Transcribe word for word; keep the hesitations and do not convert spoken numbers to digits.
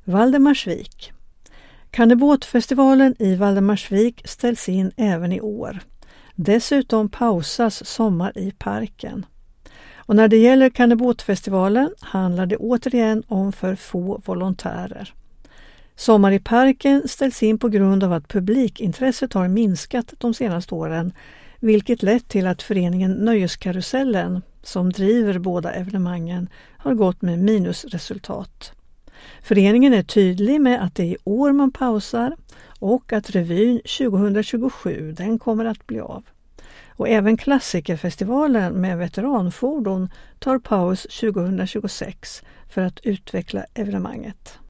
Valdemarsvik. Kannebåtfestivalen i Valdemarsvik ställs in även i år. Dessutom pausas Sommar i parken. Och när det gäller Kannebåtfestivalen handlar det återigen om för få volontärer. Sommar i parken ställs in på grund av att publikintresset har minskat de senaste åren, vilket lett till att föreningen Nöjeskarusellen, som driver båda evenemangen, har gått med minusresultat. Föreningen är tydlig med att det är i år man pausar och att revyn tjugohundratjugosju den kommer att bli av. Och även klassikerfestivalen med veteranfordon tar paus tjugohundratjugosex för att utveckla evenemanget.